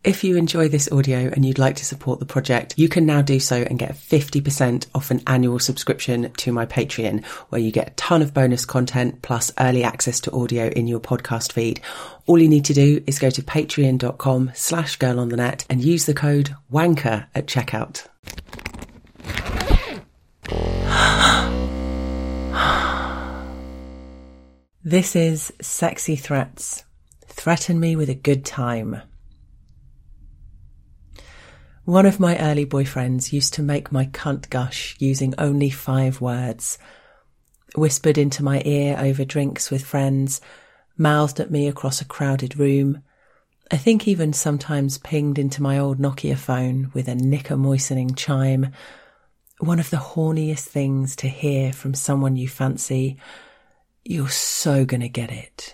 If you enjoy this audio and you'd like to support the project, you can now do so and get 50% off an annual subscription to my Patreon, where you get a ton of bonus content plus early access to audio in your podcast feed. All you need to do is go to patreon.com/girlonthenet and use the code WANKER at checkout. This is Sexy Threats. Threaten me with a good time. One of my early boyfriends used to make my cunt gush using only 5 words. Whispered into my ear over drinks with friends, mouthed at me across a crowded room. I think even sometimes pinged into my old Nokia phone with a knicker-moistening chime. One of the horniest things to hear from someone you fancy. You're so gonna get it.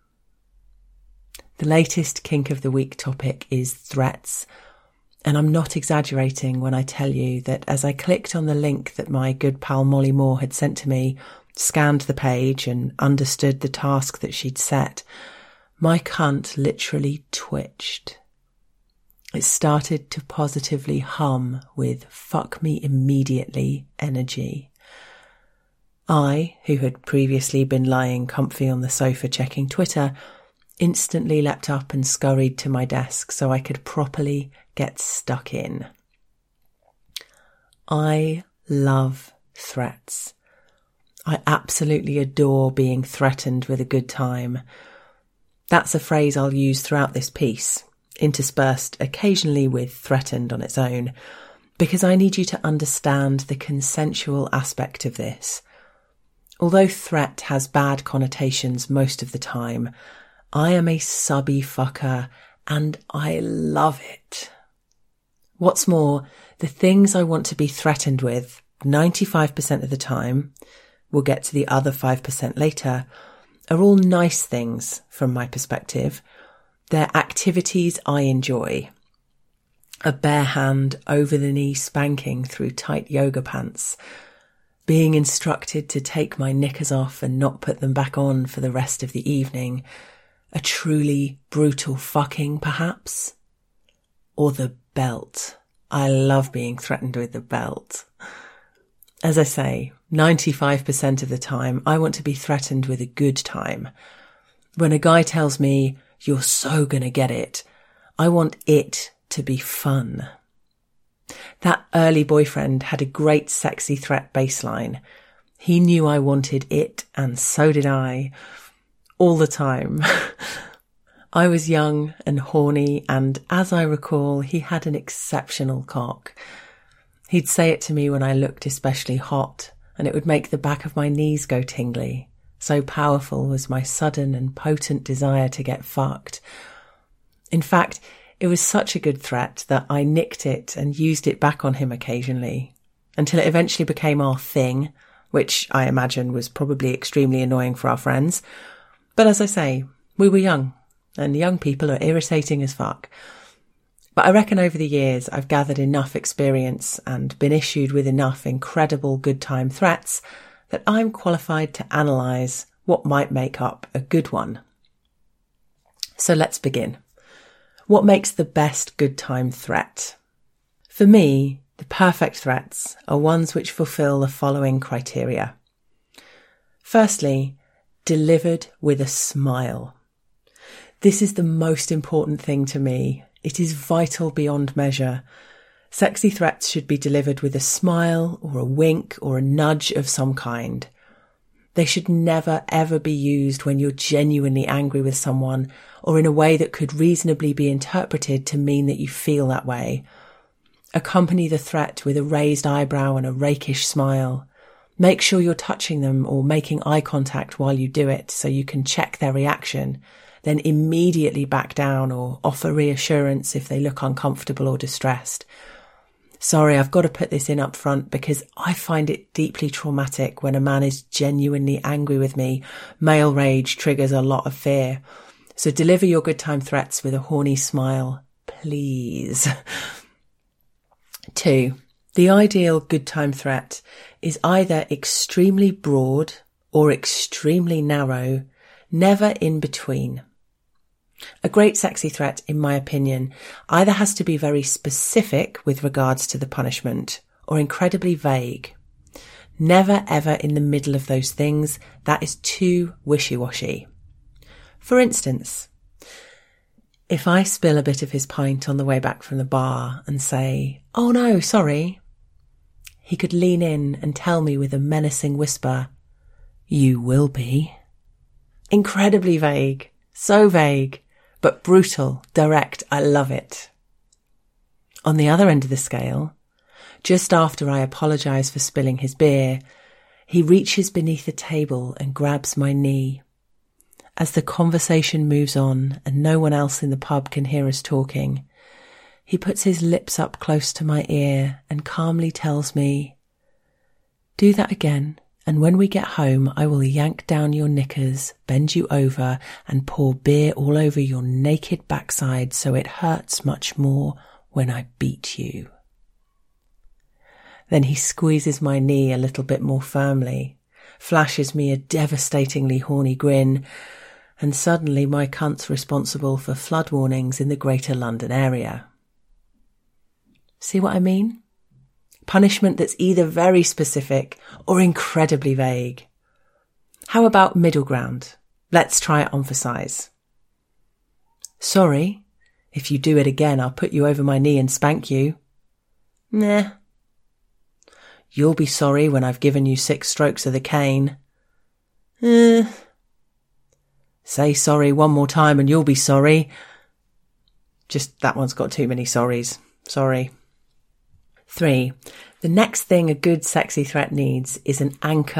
The latest kink of the week topic is threats. And I'm not exaggerating when I tell you that as I clicked on the link that my good pal Molly Moore had sent to me, scanned the page and understood the task that she'd set, my cunt literally twitched. It started to positively hum with fuck me immediately energy. I, who had previously been lying comfy on the sofa checking Twitter, instantly leapt up and scurried to my desk so I could properly get stuck in. I love threats. I absolutely adore being threatened with a good time. That's a phrase I'll use throughout this piece, interspersed occasionally with threatened on its own, because I need you to understand the consensual aspect of this. Although threat has bad connotations most of the time, I am a subby fucker and I love it. What's more, the things I want to be threatened with 95% of the time, we'll get to the other 5% later, are all nice things from my perspective. They're activities I enjoy. A bare hand over the knee spanking through tight yoga pants. Being instructed to take my knickers off and not put them back on for the rest of the evening. A truly brutal fucking, perhaps? Or the belt. I love being threatened with the belt. As I say, 95% of the time, I want to be threatened with a good time. When a guy tells me, you're so gonna get it, I want it to be fun. That early boyfriend had a great sexy threat baseline. He knew I wanted it, and so did I. All the time. I was young and horny, and as I recall, he had an exceptional cock. He'd say it to me when I looked especially hot, and it would make the back of my knees go tingly. So powerful was my sudden and potent desire to get fucked. In fact, it was such a good threat that I nicked it and used it back on him occasionally, until it eventually became our thing, which I imagine was probably extremely annoying for our friends. But as I say, we were young, and young people are irritating as fuck. But I reckon over the years I've gathered enough experience and been issued with enough incredible good time threats that I'm qualified to analyse what might make up a good one. So let's begin. What makes the best good time threat? For me, the perfect threats are ones which fulfil the following criteria. Firstly, delivered with a smile. This is the most important thing to me. It is vital beyond measure. Sexy threats should be delivered with a smile or a wink or a nudge of some kind. They should never ever be used when you're genuinely angry with someone or in a way that could reasonably be interpreted to mean that you feel that way. Accompany the threat with a raised eyebrow and a rakish smile. Make sure you're touching them or making eye contact while you do it so you can check their reaction, then immediately back down or offer reassurance if they look uncomfortable or distressed. Sorry, I've got to put this in up front because I find it deeply traumatic when a man is genuinely angry with me. Male rage triggers a lot of fear. So deliver your good time threats with a horny smile, please. 2. The ideal good time threat is either extremely broad or extremely narrow, never in between. A great sexy threat, in my opinion, either has to be very specific with regards to the punishment or incredibly vague. Never ever in the middle of those things. That is too wishy-washy. For instance, if I spill a bit of his pint on the way back from the bar and say, "Oh no, sorry," he could lean in and tell me with a menacing whisper, "You will be." Incredibly vague. So vague, but brutal, direct. I love it. On the other end of the scale, just after I apologise for spilling his beer, he reaches beneath the table and grabs my knee. As the conversation moves on and no one else in the pub can hear us talking, he puts his lips up close to my ear and calmly tells me, "Do that again, and when we get home I will yank down your knickers, bend you over and pour beer all over your naked backside so it hurts much more when I beat you." Then he squeezes my knee a little bit more firmly, flashes me a devastatingly horny grin, and suddenly my cunt's responsible for flood warnings in the Greater London area. See what I mean? Punishment that's either very specific or incredibly vague. How about middle ground? Let's try it on for size. "Sorry, if you do it again, I'll put you over my knee and spank you." "Nah." "You'll be sorry when I've given you 6 strokes of the cane." "Say sorry one more time and you'll be sorry." Just that one's got too many sorries. Sorry. 3. The next thing a good sexy threat needs is an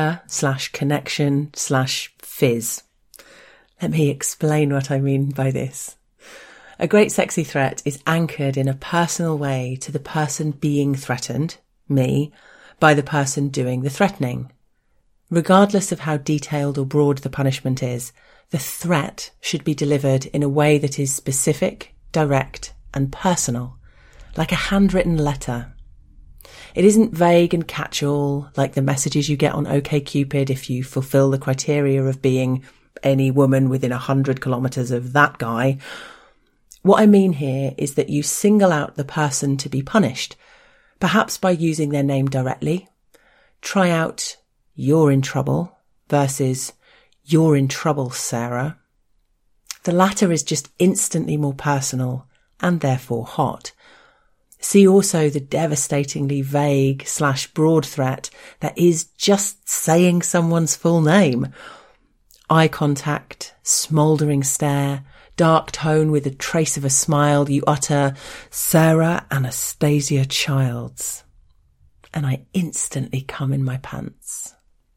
anchor/connection/fizz. Let me explain what I mean by this. A great sexy threat is anchored in a personal way to the person being threatened, me, by the person doing the threatening. Regardless of how detailed or broad the punishment is, the threat should be delivered in a way that is specific, direct, and personal, like a handwritten letter. It isn't vague and catch-all, like the messages you get on OkCupid if you fulfill the criteria of being any woman within 100 kilometres of that guy. What I mean here is that you single out the person to be punished, perhaps by using their name directly. Try out "You're in trouble" versus "You're in trouble, Sarah." The latter is just instantly more personal and therefore hot. See also the devastatingly vague/broad threat that is just saying someone's full name. Eye contact, smouldering stare, dark tone with a trace of a smile. You utter, "Sarah Anastasia Childs," and I instantly come in my pants.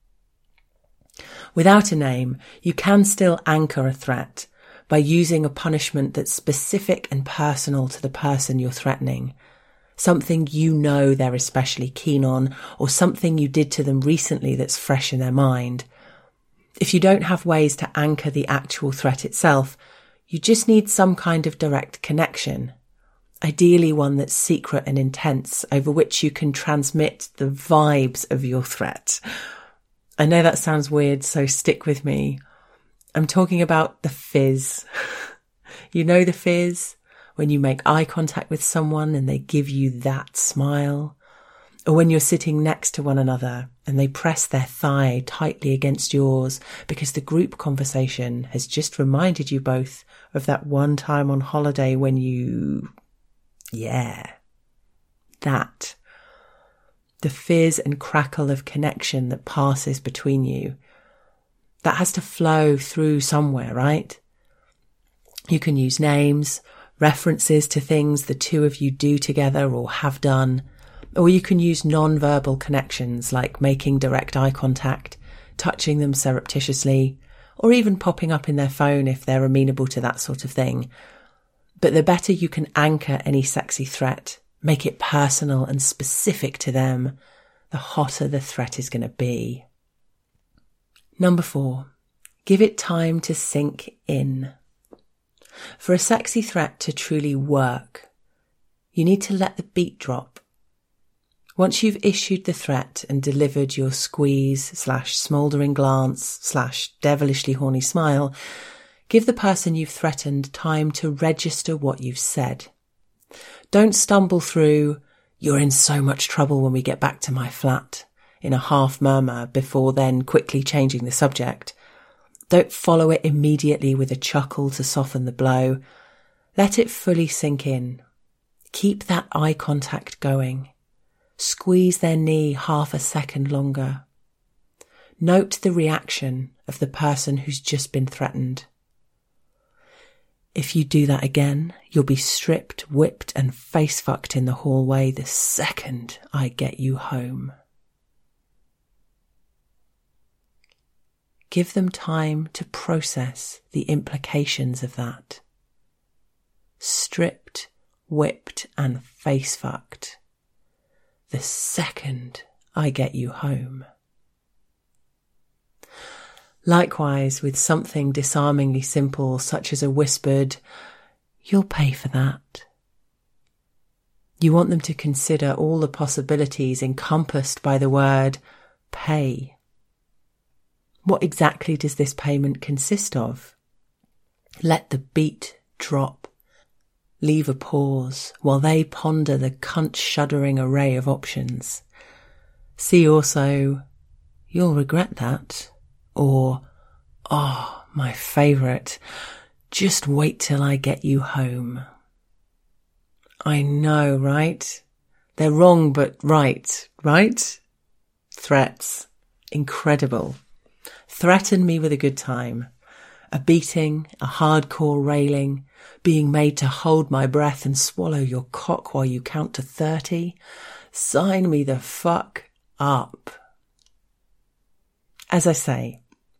Without a name, you can still anchor a threat by using a punishment that's specific and personal to the person you're threatening. Something you know they're especially keen on, or something you did to them recently that's fresh in their mind. If you don't have ways to anchor the actual threat itself, you just need some kind of direct connection. Ideally one that's secret and intense, over which you can transmit the vibes of your threat. I know that sounds weird, so stick with me. I'm talking about the fizz. You know the fizz? When you make eye contact with someone and they give you that smile. Or when you're sitting next to one another and they press their thigh tightly against yours because the group conversation has just reminded you both of that one time on holiday when you... Yeah. That. The fizz and crackle of connection that passes between you. That has to flow through somewhere, right? You can use names, references to things the two of you do together or have done, or you can use non-verbal connections like making direct eye contact, touching them surreptitiously, or even popping up in their phone if they're amenable to that sort of thing. But the better you can anchor any sexy threat, make it personal and specific to them, the hotter the threat is going to be. Number 4, give it time to sink in. For a sexy threat to truly work, you need to let the beat drop. Once you've issued the threat and delivered your squeeze/smouldering glance/devilishly horny smile, Give the person you've threatened time to register what you've said. Don't stumble through, "You're in so much trouble when we get back to my flat," in a half murmur before then quickly changing the subject. Don't follow it immediately with a chuckle to soften the blow. Let it fully sink in. Keep that eye contact going. Squeeze their knee half a second longer. Note the reaction of the person who's just been threatened. If you do that again, you'll be stripped, whipped and face-fucked in the hallway the second I get you home. Give them time to process the implications of that. Stripped, whipped and face-fucked the second I get you home. Likewise, with something disarmingly simple, such as a whispered, "You'll pay for that." You want them to consider all the possibilities encompassed by the word pay. What exactly does this payment consist of? Let the beat drop. Leave a pause while they ponder the cunt-shuddering array of options. See also, "You'll regret that." Or, "Oh, my favourite, just wait till I get you home." I know, right? They're wrong, but right? Threats. Incredible. Threaten me with a good time. A beating, a hardcore railing, being made to hold my breath and swallow your cock while you count to 30. Sign me the fuck up. As I say,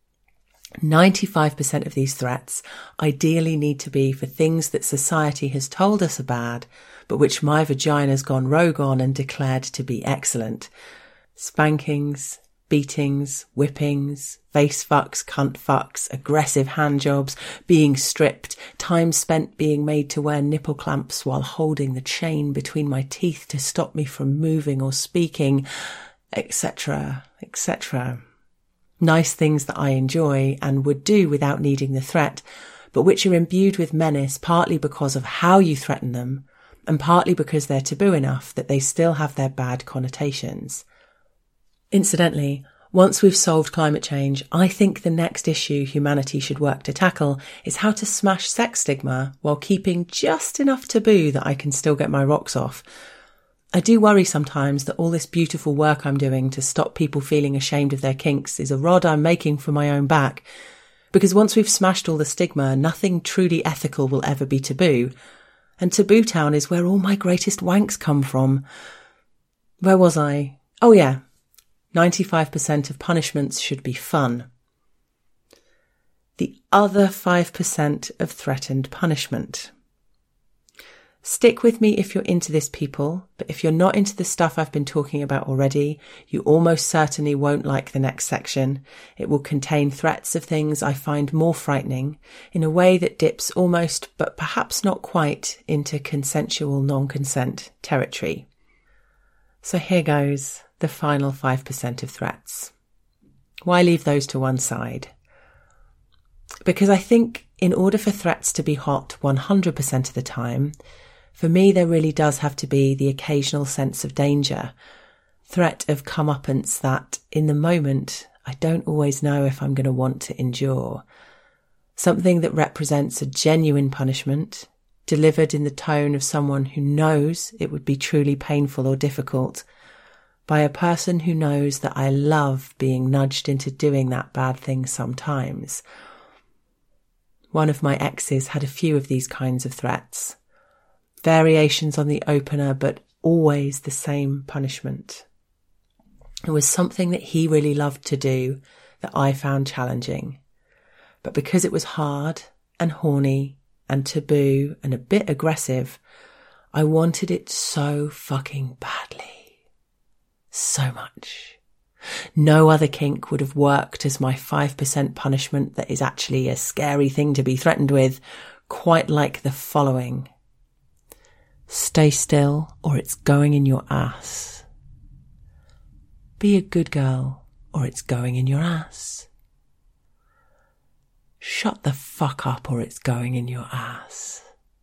95% of these threats ideally need to be for things that society has told us are bad, but which my vagina's gone rogue on and declared to be excellent. Spankings, beatings, whippings, face fucks, cunt fucks, aggressive handjobs, being stripped, time spent being made to wear nipple clamps while holding the chain between my teeth to stop me from moving or speaking, etc., etc. Nice things that I enjoy and would do without needing the threat, but which are imbued with menace partly because of how you threaten them and partly because they're taboo enough that they still have their bad connotations. Incidentally, once we've solved climate change, I think the next issue humanity should work to tackle is how to smash sex stigma while keeping just enough taboo that I can still get my rocks off. I do worry sometimes that all this beautiful work I'm doing to stop people feeling ashamed of their kinks is a rod I'm making for my own back. Because once we've smashed all the stigma, nothing truly ethical will ever be taboo. And Taboo Town is where all my greatest wanks come from. Where was I? Oh yeah, 95% of punishments should be fun. The other 5% of threatened punishment. Stick with me if you're into this, people, but if you're not into the stuff I've been talking about already, you almost certainly won't like the next section. It will contain threats of things I find more frightening in a way that dips almost, but perhaps not quite, into consensual non-consent territory. So here goes, the final 5% of threats. Why leave those to one side? Because I think in order for threats to be hot 100% of the time, for me, there really does have to be the occasional sense of danger, threat of comeuppance that, in the moment, I don't always know if I'm going to want to endure. Something that represents a genuine punishment, delivered in the tone of someone who knows it would be truly painful or difficult, by a person who knows that I love being nudged into doing that bad thing sometimes. One of my exes had a few of these kinds of threats. Variations on the opener, but always the same punishment. It was something that he really loved to do that I found challenging. But because it was hard and horny and taboo and a bit aggressive, I wanted it so fucking badly. So much. No other kink would have worked as my 5% punishment that is actually a scary thing to be threatened with, quite like the following. Stay still or it's going in your ass. Be a good girl or it's going in your ass. shut the fuck up or it's going in your ass.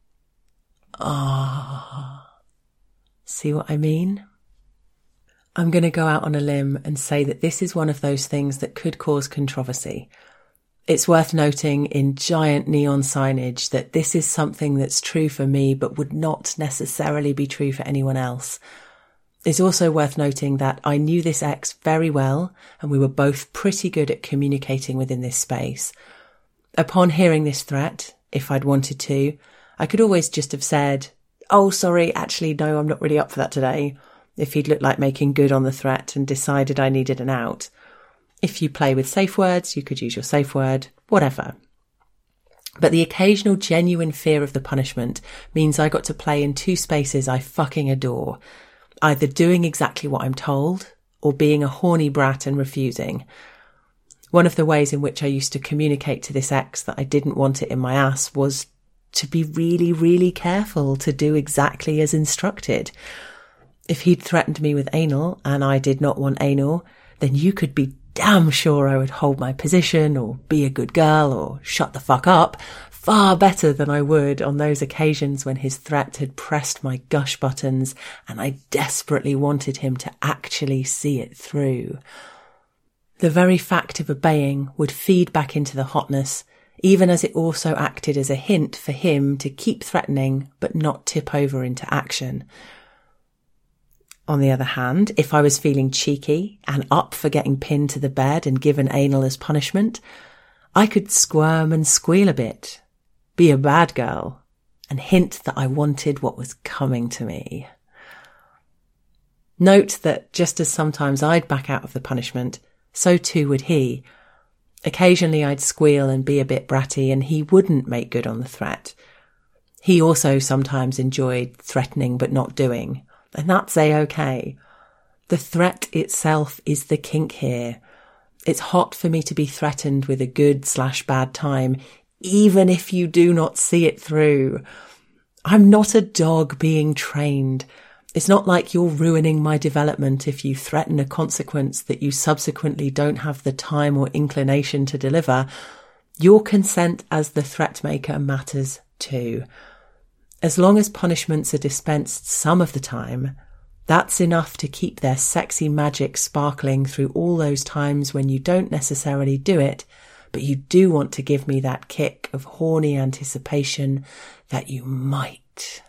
See what I mean? I'm going to go out on a limb and say that this is one of those things that could cause controversy. It's worth noting in giant neon signage that this is something that's true for me but would not necessarily be true for anyone else. It's also worth noting that I knew this ex very well and we were both pretty good at communicating within this space. Upon hearing this threat, if I'd wanted to, I could always just have said, "Oh, sorry, actually, no, I'm not really up for that today," if he'd looked like making good on the threat and decided I needed an out. If you play with safe words, you could use your safe word, whatever. But the occasional genuine fear of the punishment means I got to play in two spaces I fucking adore, either doing exactly what I'm told or being a horny brat and refusing. One of the ways in which I used to communicate to this ex that I didn't want it in my ass was to be really, really careful to do exactly as instructed. If he'd threatened me with anal and I did not want anal, then you could be damn sure I would hold my position or be a good girl or shut the fuck up far better than I would on those occasions when his threat had pressed my gush buttons and I desperately wanted him to actually see it through. The very fact of obeying would feed back into the hotness, even as it also acted as a hint for him to keep threatening but not tip over into action. On the other hand, if I was feeling cheeky and up for getting pinned to the bed and given anal as punishment, I could squirm and squeal a bit, be a bad girl, and hint that I wanted what was coming to me. Note that just as sometimes I'd back out of the punishment, so too would he. Occasionally I'd squeal and be a bit bratty and he wouldn't make good on the threat. He also sometimes enjoyed threatening but not doing, and that's a-okay. The threat itself is the kink here. It's hot for me to be threatened with a good/bad time, even if you do not see it through. I'm not a dog being trained. It's not like you're ruining my development if you threaten a consequence that you subsequently don't have the time or inclination to deliver. Your consent as the threat maker matters too. As long as punishments are dispensed some of the time, that's enough to keep their sexy magic sparkling through all those times when you don't necessarily do it, but you do want to give me that kick of horny anticipation that you might.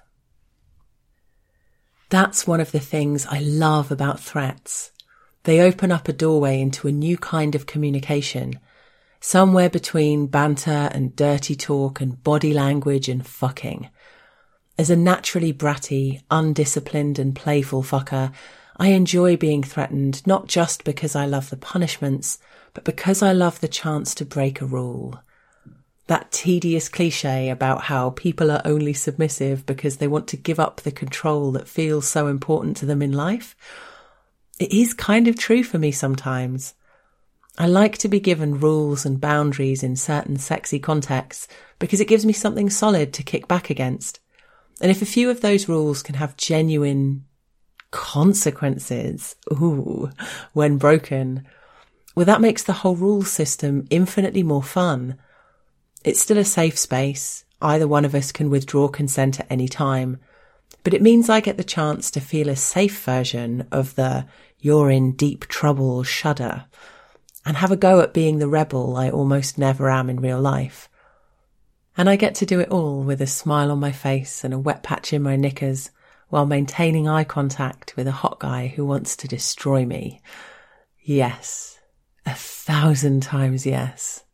That's one of the things I love about threats. They open up a doorway into a new kind of communication, somewhere between banter and dirty talk and body language and fucking. As a naturally bratty, undisciplined and playful fucker, I enjoy being threatened not just because I love the punishments, but because I love the chance to break a rule. That tedious cliche about how people are only submissive because they want to give up the control that feels so important to them in life. It is kind of true for me sometimes. I like to be given rules and boundaries in certain sexy contexts because it gives me something solid to kick back against. And if a few of those rules can have genuine consequences, when broken, well, that makes the whole rule system infinitely more fun. It's still a safe space. Either one of us can withdraw consent at any time. But it means I get the chance to feel a safe version of the "you're in deep trouble" shudder and have a go at being the rebel I almost never am in real life. And I get to do it all with a smile on my face and a wet patch in my knickers while maintaining eye contact with a hot guy who wants to destroy me. Yes, 1,000 times yes.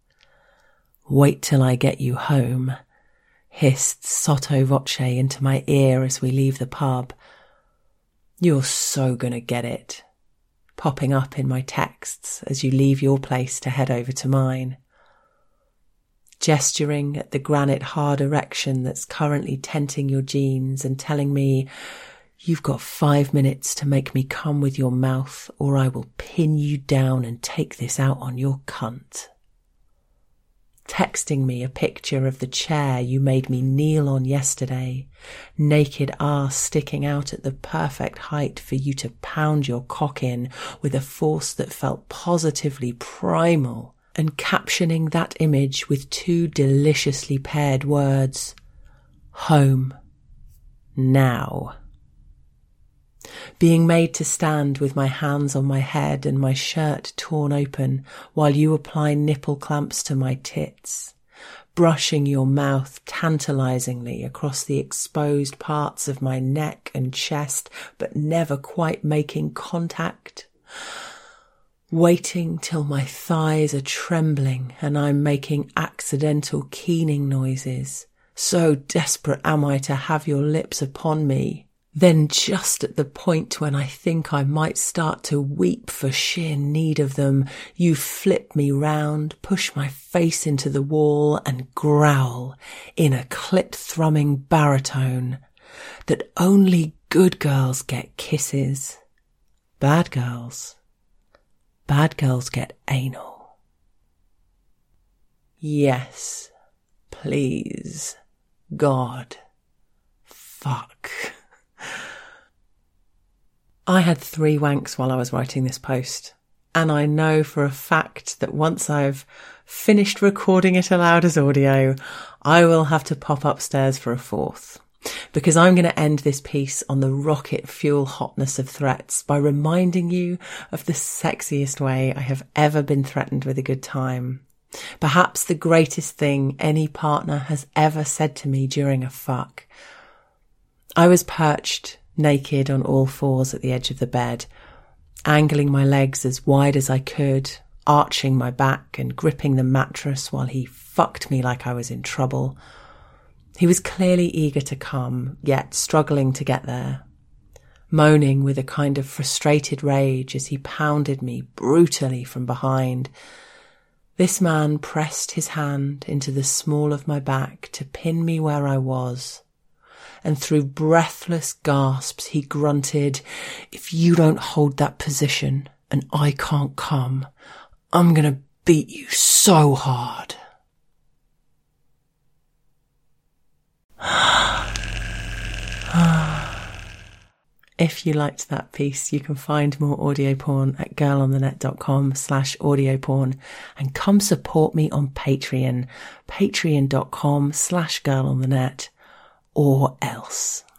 "Wait till I get you home," hissed sotto voce into my ear as we leave the pub. "You're so gonna get it," popping up in my texts as you leave your place to head over to mine. Gesturing at the granite hard erection that's currently tenting your jeans and telling me, "You've got 5 minutes to make me come with your mouth or I will pin you down and take this out on your cunt." Texting me a picture of the chair you made me kneel on yesterday, naked arse sticking out at the perfect height for you to pound your cock in with a force that felt positively primal and captioning that image with 2 deliciously paired words: home, now. Being made to stand with my hands on my head and my shirt torn open while you apply nipple clamps to my tits, brushing your mouth tantalizingly across the exposed parts of my neck and chest, but never quite making contact. Waiting till my thighs are trembling and I'm making accidental keening noises. So desperate am I to have your lips upon me. Then just at the point when I think I might start to weep for sheer need of them, you flip me round, push my face into the wall and growl in a clit-thrumming baritone that only good girls get kisses. Bad girls get anal. Yes, please, God, fuck. I had 3 wanks while I was writing this post, and I know for a fact that once I've finished recording it aloud as audio, I will have to pop upstairs for a 4th, because I'm going to end this piece on the rocket fuel hotness of threats by reminding you of the sexiest way I have ever been threatened with a good time. Perhaps the greatest thing any partner has ever said to me during a fuck. I was perched naked on all 4s at the edge of the bed, angling my legs as wide as I could, arching my back and gripping the mattress while he fucked me like I was in trouble. He was clearly eager to come, yet struggling to get there, moaning with a kind of frustrated rage as he pounded me brutally from behind. This man pressed his hand into the small of my back to pin me where I was, and through breathless gasps he grunted, "If you don't hold that position and I can't come, I'm gonna beat you so hard." If you liked that piece, you can find more audio porn at girlonthenet.com/audio-porn and come support me on Patreon, patreon.com/girlonthenet, or else.